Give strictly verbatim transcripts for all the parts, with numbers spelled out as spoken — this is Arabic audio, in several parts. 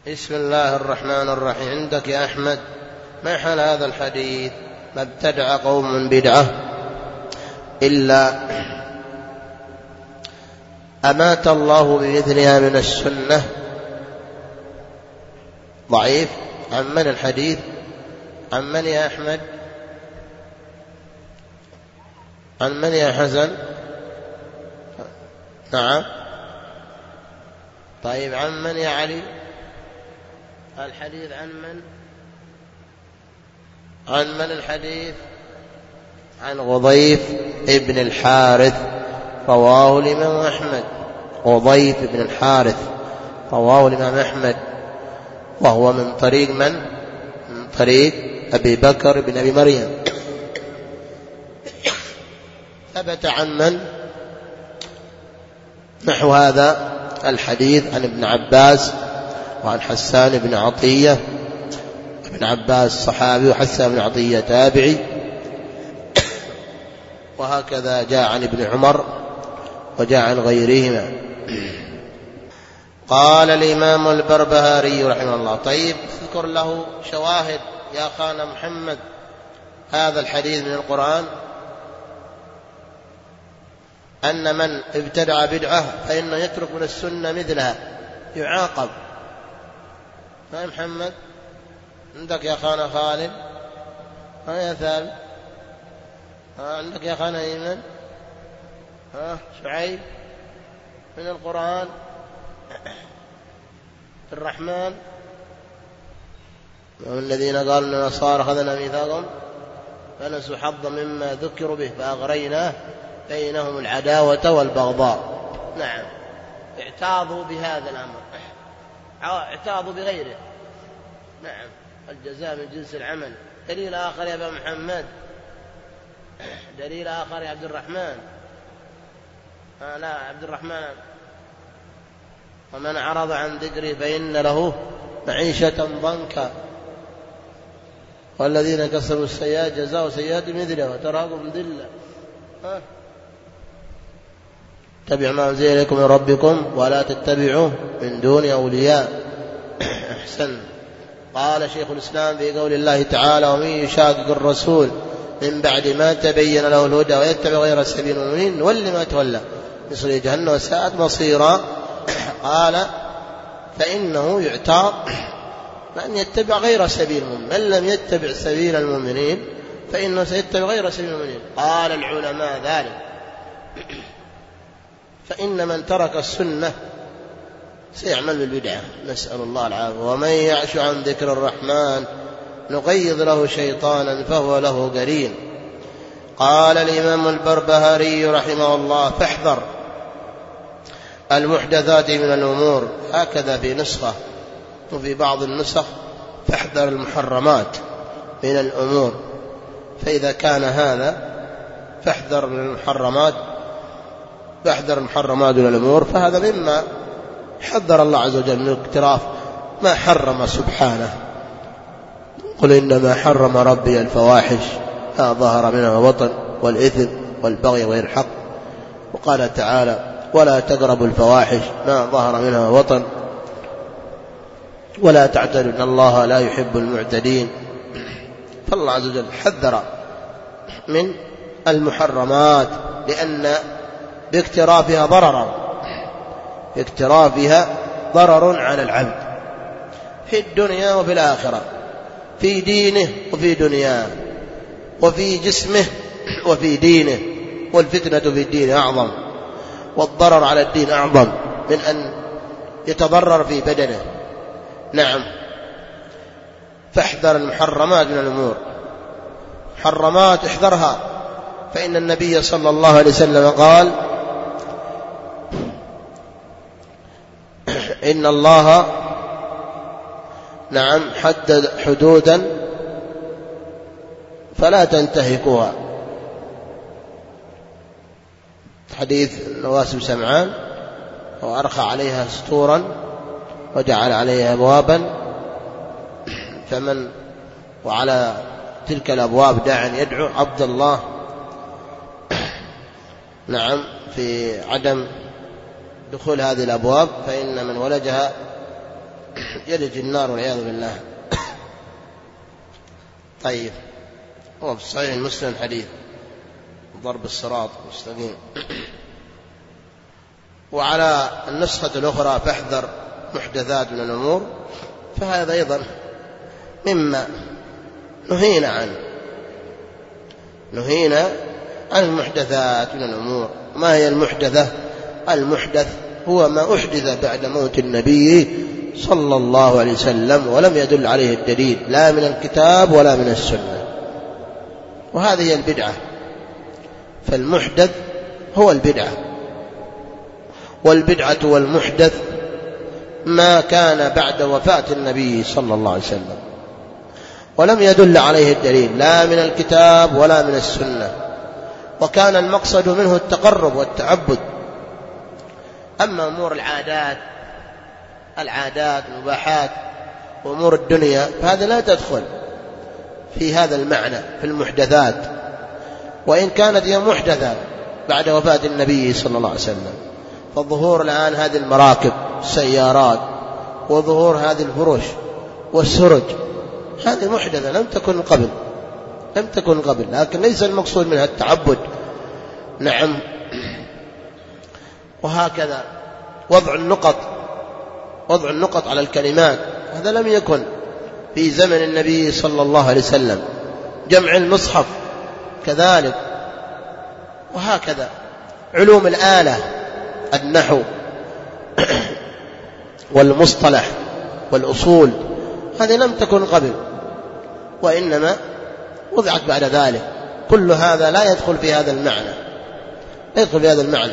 بسم الله الرحمن الرحيم. عندك يا أحمد ما حال هذا الحديث؟ ما ابتدع قوم بدعة إلا أمات الله بمثلها من السنة. ضعيف. عن من الحديث؟ عن من يا أحمد؟ عن من يا حسن؟ نعم. طيب عن من يا علي؟ الحديث عن من؟ عن من الحديث؟ عن غضيف ابن الحارث رواه الإمام أحمد. غضيف ابن الحارث رواه الإمام أحمد، وهو من طريق من؟ من طريق أبي بكر بن أبي مريم. ثبت عن من نحو هذا الحديث؟ عن ابن عباس وعن حسان بن عطية. ابن عباس صحابي وحسان بن عطية تابعي، وهكذا جاء عن ابن عمر وجاء عن غيرهما. قال الإمام البربهاري رحمه الله. طيب اذكر له شواهد يا أخانا محمد هذا الحديث من القرآن، أن من ابتدع بدعة فإنه يترك من السنة مثلها يعاقب. ها محمد؟ عندك يا أخانا خالد؟ ها يا ثابت؟ ها عندك يا أخانا أيمن؟ ها شعيب؟ من القرآن الرحمن والذين قالوا إن النصارى أخذنا ميثاقهم فنسوا حظا مما ذكروا به فأغرينا بينهم العداوة والبغضاء. نعم، اعتاضوا بهذا الأمر، اعتاضوا بغيره. نعم، الجزاء من جنس العمل. دليل آخر يا أبا محمد؟ دليل آخر يا عبد الرحمن؟ آه لا عبد الرحمن. ومن عرض عن ذكري فإن له معيشة ضنكا والذين كسروا السيئات جزاء سيئات مثلها وتراهم ذلة. ها اتبعوا ما أنزل إليكم من ربكم ولا تتبعوا من دون أولياء. أحسن. قال شيخ الإسلام في قول الله تعالى: ومن يشاقق الرسول من بعد ما تبين له الهدى ويتبع غير سبيل المؤمنين نولي ما تولى نصليه جهنم وساءت مصيرا. قال فإنه يعتاض أن يتبع غير سبيل المؤمنين، من لم يتبع سبيل المؤمنين فإنه سيتبع غير سبيل المؤمنين. قال العلماء ذلك فإن من ترك السنة سيعمل بالبدعة، نسأل الله العافية. ومن يعش عن ذكر الرحمن نقيض له شيطانا فهو له قرين. قال الإمام البربهاري رحمه الله: فاحذر المحدثات من الأمور. هكذا في نسخة، وفي بعض النسخ فاحذر المحرمات من الأمور. فإذا كان هذا فاحذر من المحرمات فاحذر المحرمات من الأمور، فهذا مما حذر الله عز وجل من اقتراف ما حرم سبحانه. قل إنما حرم ربي الفواحش ما ظهر منها وبطن والإثم والبغي وغير الحق. وقال تعالى: ولا تقربوا الفواحش ما ظهر منها وبطن ولا تعتدوا إن الله لا يحب المعتدين. فالله عز وجل حذر من المحرمات لأن باقترافها ضررا باقترافها ضرر على العبد في الدنيا وفي الآخرة، في دينه وفي دنياه، وفي جسمه وفي دينه. والفتنة في الدين أعظم، والضرر على الدين أعظم من أن يتضرر في بدنه. نعم، فاحذر المحرمات من الأمور. محرمات احذرها، فإن النبي صلى الله عليه وسلم قال: إن الله نعم حدد حدودا فلا تنتهكوها. حديث نواس بن سمعان: وأرخى عليها سطورا وجعل عليها أبوابا، فمن وعلى تلك الأبواب داع يدعو عبد الله نعم في عدم دخول هذه الأبواب، فإن من ولجها يلج النار والعياذ بالله. طيب، هو في صحيح مسلم حديث ضرب الصراط المستقيم. وعلى النسخة الأخرى فاحذر محدثات من الأمور، فهذا أيضا مما نهينا عنه، نهينا عن المحدثات من الأمور. ما هي المحدثة؟ المحدث هو ما أحدث بعد موت النبي صلى الله عليه وسلم ولم يدل عليه الدليل لا من الكتاب ولا من السنة، وهذه هي البدعة. فالمحدث هو البدعة، والبدعة والمحدث ما كان بعد وفاة النبي صلى الله عليه وسلم ولم يدل عليه الدليل لا من الكتاب ولا من السنة، وكان المقصد منه التقرب والتعبد. أما أمور العادات العادات المباحات وأمور الدنيا فهذا لا تدخل في هذا المعنى في المحدثات، وإن كانت هي محدثة بعد وفاة النبي صلى الله عليه وسلم. فالظهور الآن هذه المراكب السيارات، وظهور هذه الفرش والسرج، هذه محدثة لم تكن قبل لم تكن قبل لكن ليس المقصود منها التعبد. نعم. وهكذا وضع النقط وضع النقط على الكلمات، هذا لم يكن في زمن النبي صلى الله عليه وسلم. جمع المصحف كذلك، وهكذا علوم الآلة، النحو والمصطلح والأصول، هذه لم تكن قبل وإنما وضعت بعد ذلك. كل هذا لا يدخل في هذا المعنى لا يدخل في هذا المعنى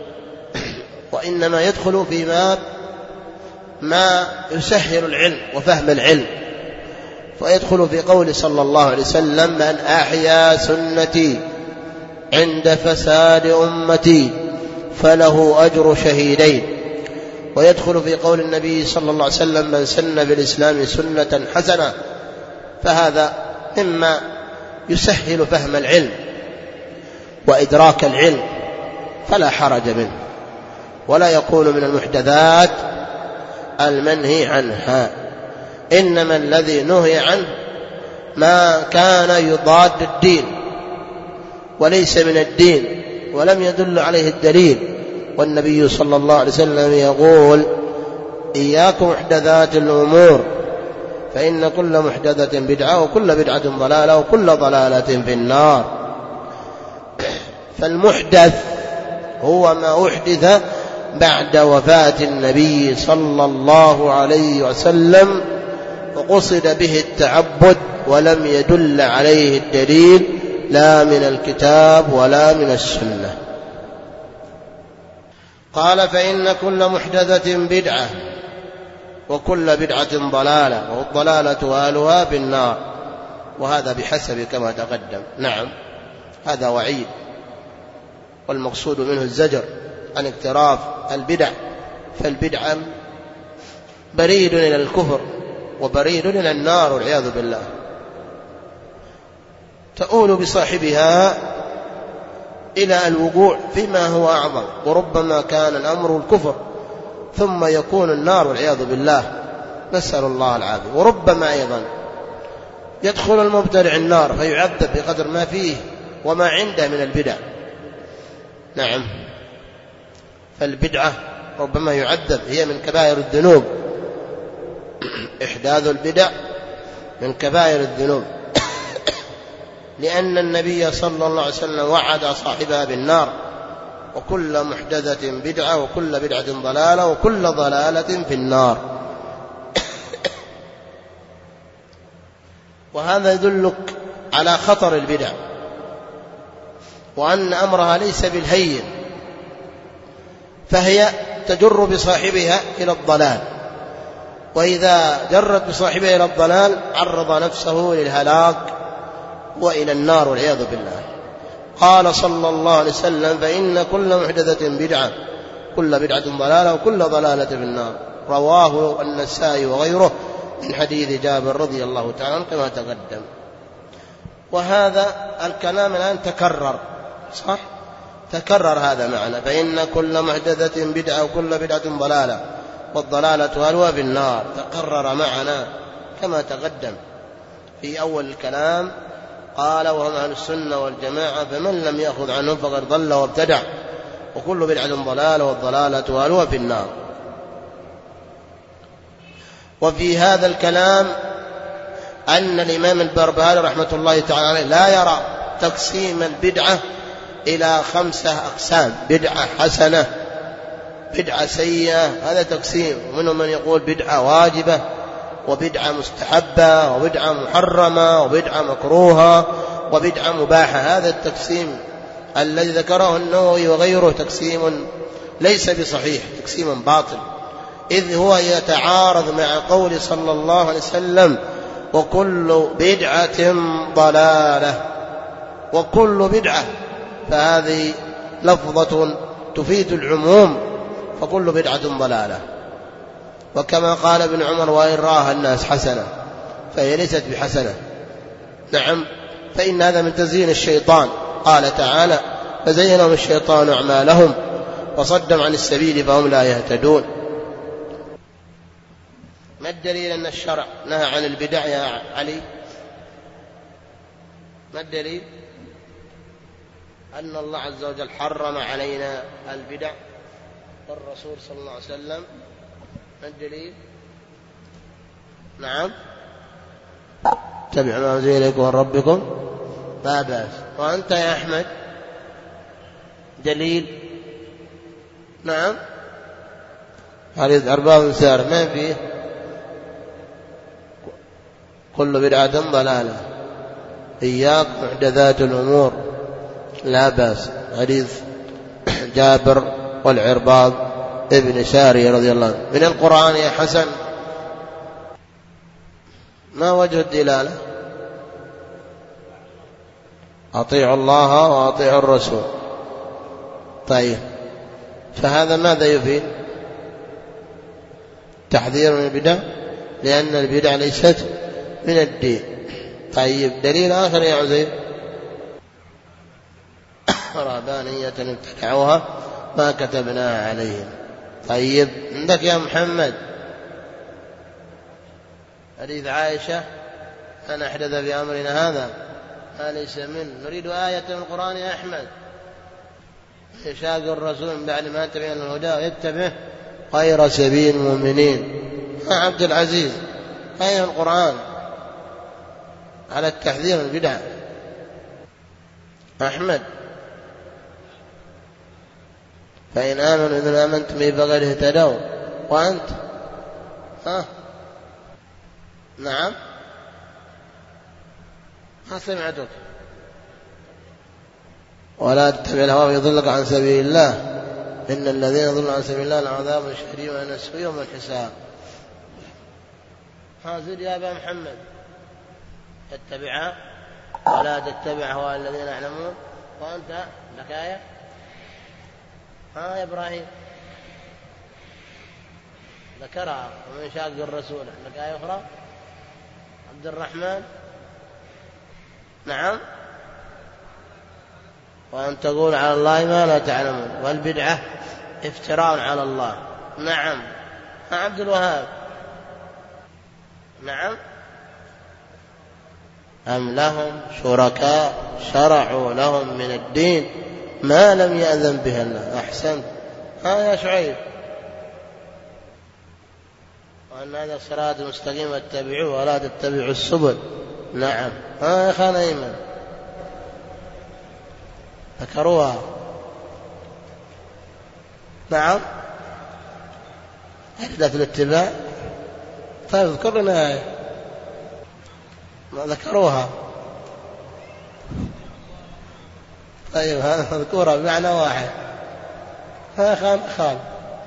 وإنما يدخل فيما ما يسهل العلم وفهم العلم. فيدخل في قول صلى الله عليه وسلم: من أحيا سنتي عند فساد أمتي فله أجر شهيدين. ويدخل في قول النبي صلى الله عليه وسلم: من سن في الإسلام سنة حسنة، فهذا مما يسهل فهم العلم وإدراك العلم، فلا حرج منه، ولا يكون من المحدثات المنهي عنها. إنما الذي نهي عنه ما كان يضاد الدين وليس من الدين ولم يدل عليه الدليل. والنبي صلى الله عليه وسلم يقول: إياكم محدثات الأمور فإن كل محدثة بدعة وكل بدعة ضلالة وكل ضلالة في النار. فالمحدث هو ما أحدث بعد وفاة النبي صلى الله عليه وسلم وقصد به التعبد ولم يدل عليه الدليل لا من الكتاب ولا من السنة. قال: فإن كل محدثة بدعة وكل بدعة ضلالة والضلالة أهلها في النار. وهذا بحسب كما تقدم. نعم، هذا وعيد، والمقصود منه الزجر عن اقتراف البدع. فالبدعة بريد إلى الكفر وبريد إلى النار والعياذ بالله، تؤول بصاحبها إلى الوقوع فيما هو أعظم، وربما كان الأمر الكفر ثم يكون النار والعياذ بالله، نسأل الله العافية. وربما أيضا يدخل المبتدع النار فيعذب بقدر ما فيه وما عنده من البدع. نعم، فالبدعة ربما يعذب، هي من كبائر الذنوب. إحداث البدع من كبائر الذنوب، لأن النبي صلى الله عليه وسلم وعد صاحبها بالنار: وكل محدثة بدعة وكل بدعة ضلالة وكل ضلالة في النار. وهذا يدلك على خطر البدع وأن أمرها ليس بالهين، فهي تجر بصاحبها إلى الضلال، وإذا جرت بصاحبها إلى الضلال عرض نفسه للهلاك وإلى النار والعياذ بالله. قال صلى الله عليه وسلم: فإن كل محدثة بدعة كل بدعة ضلالة وكل ضلالة في النار. رواه النسائي وغيره من حديث جابر رضي الله تعالى عنه كما تقدم. وهذا الكلام الآن تكرر، صح؟ تكرر هذا معنى: فإن كل محدثة بدعة وكل بدعة ضلالة والضلالة ألوى بالنار، تقرر معنا كما تقدم في أول الكلام. قال وهم أهل السنة والجماعة فمن لم يأخذ عنهم فقد ضل وابتدع، وكل بدعة ضلالة والضلالة ألوى في النار. وفي هذا الكلام أن الإمام البربهاري رحمة الله تعالى عليه لا يرى تقسيم البدعة إلى خمسة أقسام: بدعة حسنة، بدعة سيئة، هذا تقسيم. ومنهم من يقول بدعة واجبة، وبدعة مستحبة، وبدعة محرمة، وبدعة مكروهة، وبدعة مباحة. هذا التقسيم الذي ذكره النووي وغيره تقسيم ليس بصحيح، تقسيم باطل، إذ هو يتعارض مع قول صلى الله عليه وسلم: وكل بدعة ضلالة. وكل بدعة، فهذه لفظة تفيد العموم، فكل بدعة ضلالة. وكما قال ابن عمر: وإن راها الناس حسنة فهي ليست بحسنة. نعم، فإن هذا من تزيين الشيطان. قال تعالى: فزينهم الشيطان أعمالهم وصدهم عن السبيل فهم لا يهتدون. ما الدليل أن الشرع نهى عن البدع يا علي؟ ما الدليل أن الله عز وجل حرم علينا البدع والرسول صلى الله عليه وسلم؟ ما الدليل؟ نعم، اتبعوا ما أنزل إليكم من ربكم لا بأس. وأنت يا أحمد دليل؟ نعم، حديث أرباب سار ما فيه كل بدعة ضلالة، إياك محدثات الأمور لا بأس، حديث جابر والعرباض ابن ساري رضي الله عنه. من القرآن يا حسن ما وجه الدلالة؟ أطيعوا الله وأطيعوا الرسول. طيب، فهذا ماذا يفيد؟ تحذير من البدع، لأن البدع ليست من الدين. طيب، دليل آخر يا عزيز: رهبانية ابتدعوها ما كتبناها عليهم. طيب، عندك يا محمد حديث عائشة: أن أحدث في أمرنا هذا ما ليس منه. نريد آية من القرآن يا أحمد: يشاق الرسول من بعد ما تبين الهدى ويتبع غير سبيل المؤمنين. يا عبد العزيز، آية من القرآن على التحذير من البدع. أحمد: فإن آمنوا إذن آمنتم به فقد اهتدوا. وأنت؟ ها؟ نعم، ما سمعتك. ولا تتبع الهوى فيضلك عن سبيل الله، إن الذين يضلون عن سبيل الله لهم عذاب شديد ونسوا يوم الحساب. ها زد يا أبا محمد: اتبعها ولا تتبع هواء الذين يعلمون. وأنت لك آية؟ ها يا إبراهيم؟ ذكرها: ومن شاق الرسول. لك آية أخرى؟ عبد الرحمن؟ نعم. وأن تقول على الله ما لا تعلمون، والبدعة افتراء على الله. نعم. عبد الوهاب؟ نعم. أم لهم شركاء شرعوا لهم من الدين ما لم يأذن به الله. أحسنت. ها يا شعيب: وأن هذا صراط مستقيم واتبعوه ولا تتبعوا السبل. نعم. ها يا خان أيمن؟ ذكروها. نعم، أحدث الاتباع. طيب، اذكر لنا آية ما ذكروها. طيب، هذا مذكورة بمعنى واحد. ها خان خان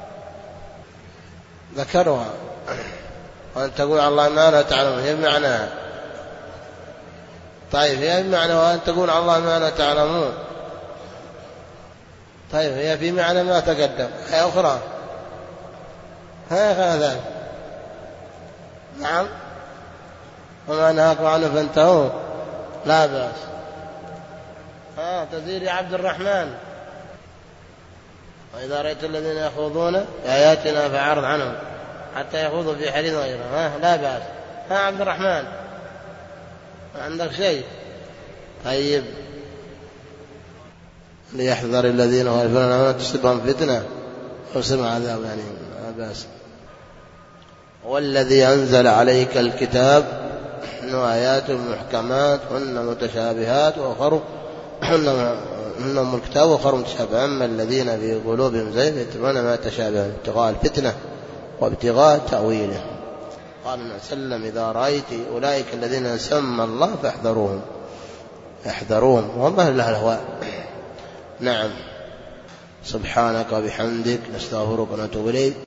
ذكروها. وأن تقول على الله ما لا تعلمون، هي بمعناها. طيب، هي بمعنى وأن تقول على الله ما لا تعلمون. طيب، هي في معنى ما تقدم. هي أخرى. ها هذا. نعم. وما نهاكم عنه فانتهوا لا بأس. ها تزيد يا عبد الرحمن: وإذا رأيت الذين يخوضون بآياتنا فأعرض عنهم حتى يخوضوا في حديث غيره. ها لا بأس. ها عبد الرحمن عندك شيء؟ طيب. ليحذر الذين يخالفون عن تصيبهم فتنة أو يصيبهم عذاب يعني لا بأس. والذي أنزل عليك الكتاب آيات محكمات هن متشابهات وأخر هن أم الكتاب وأخر متشابه. أما الذين في قلوبهم زيغ يتبعون ما تشابه ابتغاء الفتنة وابتغاء تأويله. قال النبي صلى الله عليه وسلم إذا رأيت أولئك الذين سمى الله فاحذروهم احذروهم وهم أهل الأهواء. نعم. سبحانك وبحمدك نستغفرك ونتوب إليك.